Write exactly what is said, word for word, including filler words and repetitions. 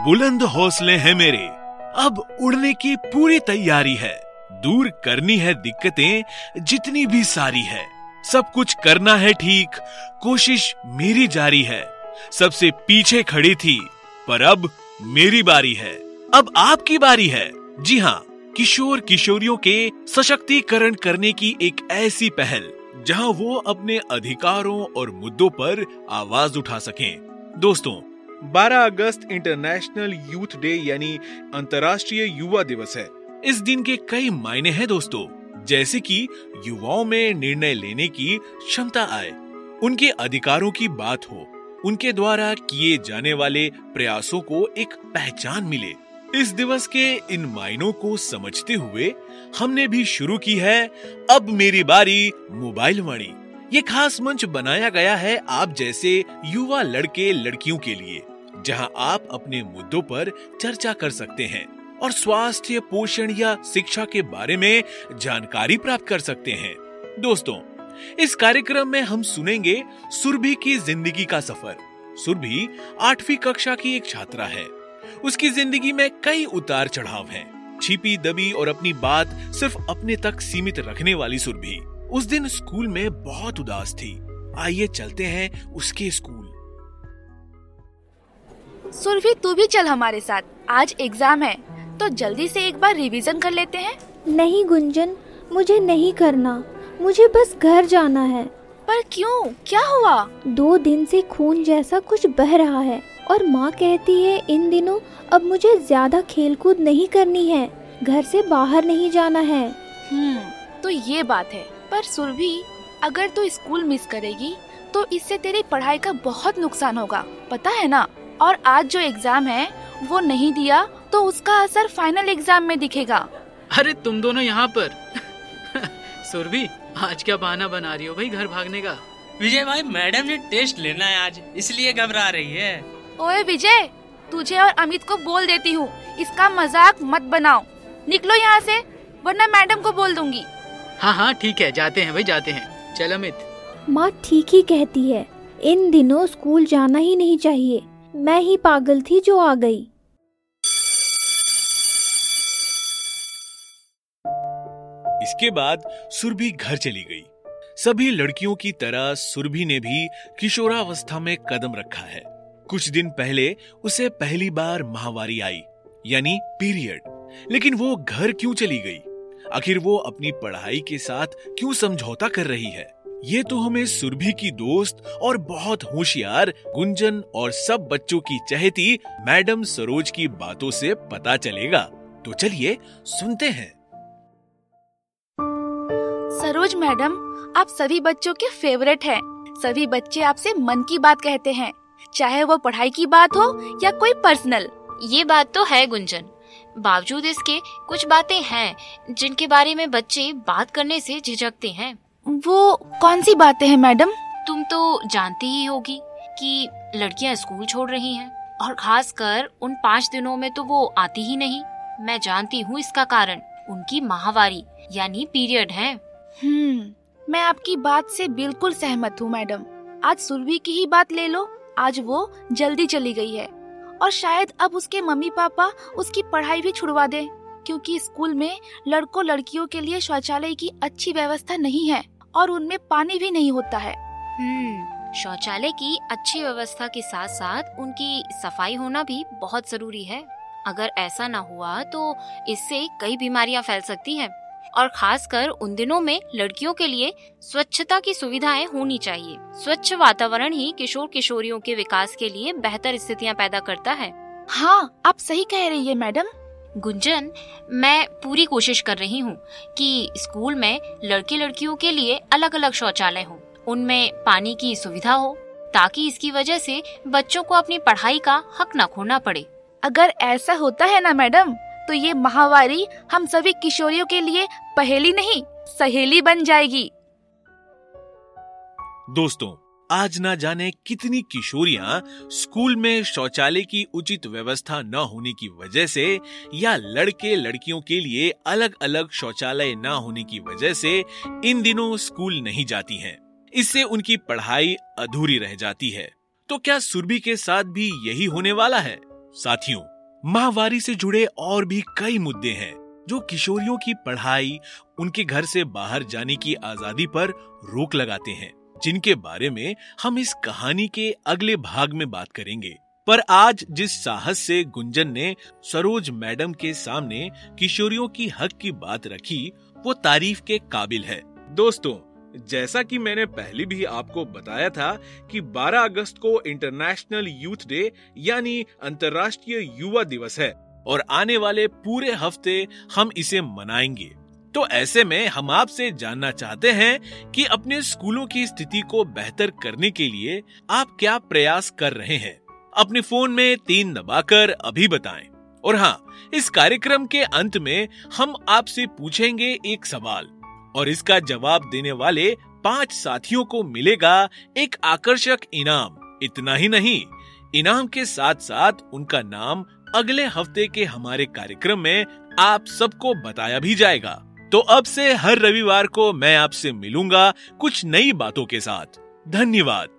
बुलंद हौसले हैं मेरे, अब उड़ने की पूरी तैयारी है। दूर करनी है दिक्कतें जितनी भी सारी है, सब कुछ करना है ठीक, कोशिश मेरी जारी है। सबसे पीछे खड़ी थी पर अब मेरी बारी है, अब आपकी बारी है। जी हाँ, किशोर किशोरियों के सशक्तिकरण करने की एक ऐसी पहल जहां वो अपने अधिकारों और मुद्दों पर आवाज उठा सकें। दोस्तों, बारह अगस्त इंटरनेशनल यूथ डे यानी अंतर्राष्ट्रीय युवा दिवस है। इस दिन के कई मायने हैं दोस्तों, जैसे कि युवाओं में निर्णय लेने की क्षमता आए, उनके अधिकारों की बात हो, उनके द्वारा किए जाने वाले प्रयासों को एक पहचान मिले। इस दिवस के इन मायनों को समझते हुए हमने भी शुरू की है अब मेरी बारी मोबाइल वाणी। ये खास मंच बनाया गया है आप जैसे युवा लड़के लड़कियों के लिए, जहां आप अपने मुद्दों पर चर्चा कर सकते हैं और स्वास्थ्य, पोषण या शिक्षा के बारे में जानकारी प्राप्त कर सकते हैं। दोस्तों, इस कार्यक्रम में हम सुनेंगे सुरभि की जिंदगी का सफर। सुरभि आठवीं कक्षा की एक छात्रा है। उसकी जिंदगी में कई उतार चढ़ाव हैं। छिपी दबी और अपनी बात सिर्फ अपने तक सीमित रखने वाली सुरभि उस दिन स्कूल में बहुत उदास थी। आइए चलते हैं उसके स्कूल। सुरभि, तू भी चल हमारे साथ, आज एग्जाम है तो जल्दी से एक बार रिवीजन कर लेते हैं। नहीं गुंजन, मुझे नहीं करना, मुझे बस घर जाना है। पर क्यों, क्या हुआ? दो दिन से खून जैसा कुछ बह रहा है और माँ कहती है इन दिनों अब मुझे ज्यादा खेलकूद नहीं करनी है, घर से बाहर नहीं जाना है। हम्म, तो ये बात है। पर सुरभि, अगर तू स्कूल मिस करेगी तो इससे तेरी पढ़ाई का बहुत नुकसान होगा, पता है ना? और आज जो एग्जाम है वो नहीं दिया तो उसका असर फाइनल एग्जाम में दिखेगा। अरे तुम दोनों यहाँ पर सुरभि, आज क्या बहाना बना रही हो भाई घर भागने का? विजय भाई, मैडम ने टेस्ट लेना है आज, इसलिए घबरा रही है। ओए विजय, तुझे और अमित को बोल देती हूँ, इसका मजाक मत बनाओ। निकलो यहाँ से, वरना मैडम को बोल दूंगी। हाँ हाँ ठीक है, जाते हैं भाई जाते हैं। चल अमित। माँ ठीक ही कहती है, इन दिनों स्कूल जाना ही नहीं चाहिए। मैं ही पागल थी जो आ गई। इसके बाद सुरभि घर चली गई। सभी लड़कियों की तरह सुरभि ने भी किशोरावस्था में कदम रखा है। कुछ दिन पहले उसे पहली बार माहवारी आई, यानी पीरियड। लेकिन वो घर क्यों चली गई? आखिर वो अपनी पढ़ाई के साथ क्यों समझौता कर रही है? ये तो हमें सुरभि की दोस्त और बहुत होशियार गुंजन और सब बच्चों की चहेती मैडम सरोज की बातों से पता चलेगा। तो चलिए सुनते हैं। सरोज मैडम, आप सभी बच्चों के फेवरेट हैं। सभी बच्चे आपसे मन की बात कहते हैं, चाहे वो पढ़ाई की बात हो या कोई पर्सनल। ये बात तो है गुंजन, बावजूद इसके कुछ बातें हैं जिनके बारे में बच्चे बात करने से झिझकते हैं। वो कौन सी बातें हैं मैडम? तुम तो जानती ही होगी कि लड़कियां स्कूल छोड़ रही हैं और खासकर उन पाँच दिनों में तो वो आती ही नहीं। मैं जानती हूँ इसका कारण उनकी माहवारी यानी पीरियड है। हम्म, मैं आपकी बात से बिल्कुल सहमत हूँ मैडम। आज सुरभि की ही बात ले लो, आज वो जल्दी चली गई है और शायद अब उसके मम्मी पापा उसकी पढ़ाई भी छुड़वा दें, क्योंकि स्कूल में लड़कों लड़कियों के लिए शौचालय की अच्छी व्यवस्था नहीं है और उनमें पानी भी नहीं होता है। हम्म, शौचालय की अच्छी व्यवस्था के साथ साथ उनकी सफाई होना भी बहुत जरूरी है। अगर ऐसा ना हुआ तो इससे कई बीमारियां फैल सकती हैं और खासकर उन दिनों में लड़कियों के लिए स्वच्छता की सुविधाएं होनी चाहिए। स्वच्छ वातावरण ही किशोर किशोरियों के विकास के लिए बेहतर स्थितियां पैदा करता है। हाँ, आप सही कह रही है मैडम। गुंजन, मैं पूरी कोशिश कर रही हूँ कि स्कूल में लड़के लड़कियों के लिए अलग अलग शौचालय हो, उनमें पानी की सुविधा हो, ताकि इसकी वजह से बच्चों को अपनी पढ़ाई का हक न खोना पड़े। अगर ऐसा होता है ना मैडम, तो ये महावारी हम सभी किशोरियों के लिए पहेली नहीं सहेली बन जाएगी। दोस्तों, आज ना जाने कितनी किशोरियां स्कूल में शौचालय की उचित व्यवस्था न होने की वजह से या लड़के लड़कियों के लिए अलग अलग शौचालय न होने की वजह से इन दिनों स्कूल नहीं जाती हैं। इससे उनकी पढ़ाई अधूरी रह जाती है। तो क्या सुरभि के साथ भी यही होने वाला है? साथियों, माहवारी से जुड़े और भी कई मुद्दे हैं जो किशोरियों की पढ़ाई, उनके घर से बाहर जाने की आजादी पर रोक लगाते हैं, जिनके बारे में हम इस कहानी के अगले भाग में बात करेंगे। पर आज जिस साहस से गुंजन ने सरोज मैडम के सामने किशोरियों की हक की बात रखी, वो तारीफ के काबिल है। दोस्तों, जैसा कि मैंने पहले भी आपको बताया था कि बारह अगस्त को इंटरनेशनल यूथ डे यानी अंतर्राष्ट्रीय युवा दिवस है और आने वाले पूरे हफ्ते हम इसे मनाएंगे। तो ऐसे में हम आपसे जानना चाहते हैं कि अपने स्कूलों की स्थिति को बेहतर करने के लिए आप क्या प्रयास कर रहे हैं। अपने फोन में तीन दबाकर अभी बताएं। और हाँ, इस कार्यक्रम के अंत में हम आपसे पूछेंगे एक सवाल और इसका जवाब देने वाले पांच साथियों को मिलेगा एक आकर्षक इनाम। इतना ही नहीं, इनाम के साथ साथ उनका नाम अगले हफ्ते के हमारे कार्यक्रम में आप सबको बताया भी जाएगा। तो अब से हर रविवार को मैं आपसे मिलूंगा कुछ नई बातों के साथ। धन्यवाद।